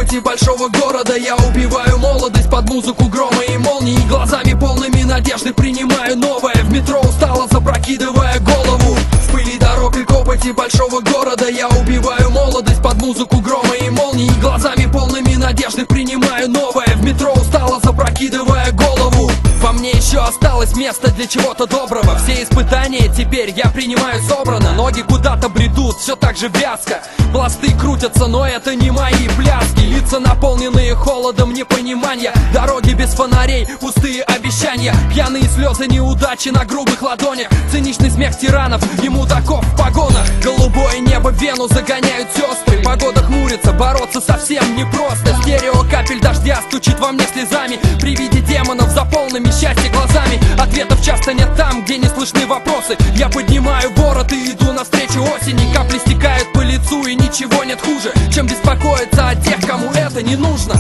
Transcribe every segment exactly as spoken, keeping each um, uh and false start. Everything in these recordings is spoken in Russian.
копоти большого города я убиваю молодость под музыку грома и молний. Глазами полными надежды принимаю новое. В метро устало, запрокидывая голову. В пыли дорог и копоти большого города я убиваю молодость под музыку грома и молний. Глазами полными надежды принимаю новое. В метро устало, запрокидывая голову. Во мне еще осталось место для чего-то доброго. Все испытания теперь я принимаю собрано. Ноги куда-то бредут, все так же вязко. Пласты крутятся, но это не мои пляски. Лица наполненные холодом непонимания. Дороги без фонарей, пустые обещания. Пьяные слезы неудачи на грубых ладонях. Циничный смех тиранов и мудаков в погонах. Голубое небо в вену загоняют сестры. Погода хмурится, бороться совсем непросто. Стерео капель дождя стучит во мне слезами. При виде демонов за полными счастья глазами. Ответов часто нет там, где не слышны вопросы. Я поднимаю ворот и иду навстречу осени. Капли стекают по лицу, и ничего нет хуже, чем беспокоиться о тех, кому это не нужно.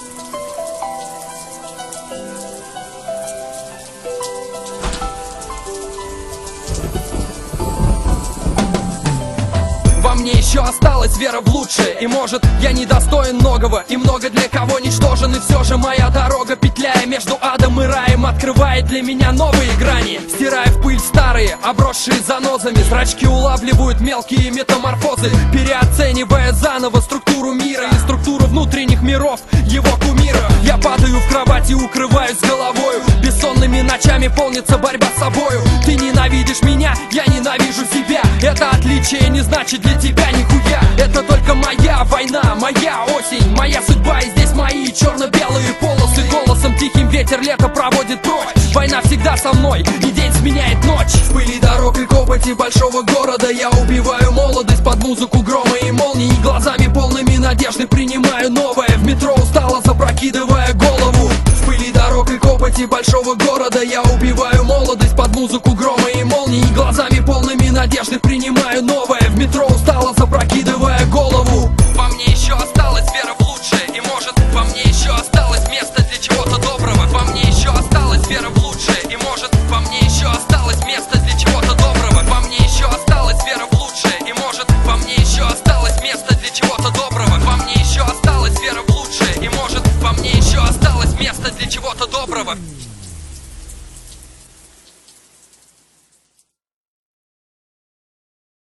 Во мне еще осталась вера в лучшее. И может я недостоин многого, и много для кого ничтожен. И все же моя дорога, петляя между адом и раем, открывает для меня новые грани. Стирая в пыль старые, обросшие занозами. Зрачки улавливают мелкие метаморфозы, переоценивая заново структуру мира и структуру внутренних миров его кумира. Я падаю в кровать и укрываюсь головою. Бессонными ночами полнится борьба с собою. Ты ненавидишь меня, я ненавижу себя. Это отличие не значит для тебя нихуя. Это только моя война, моя осень, моя судьба, и здесь мои черно-белые полосы. Голосом тихим ветер лето проводит прочь. Война всегда со мной, и день сменяет ночь. В пыли дорог и копоти большого города я убиваю молодость под музыку грома и молний. Глазами полными надежды принимаю новое. В метро устало, запрокидывая голову. В пыли дорог и копоти большого города я убиваю молодость под музыку грома и молний. Глазами полными надежды принимаю новое. В метро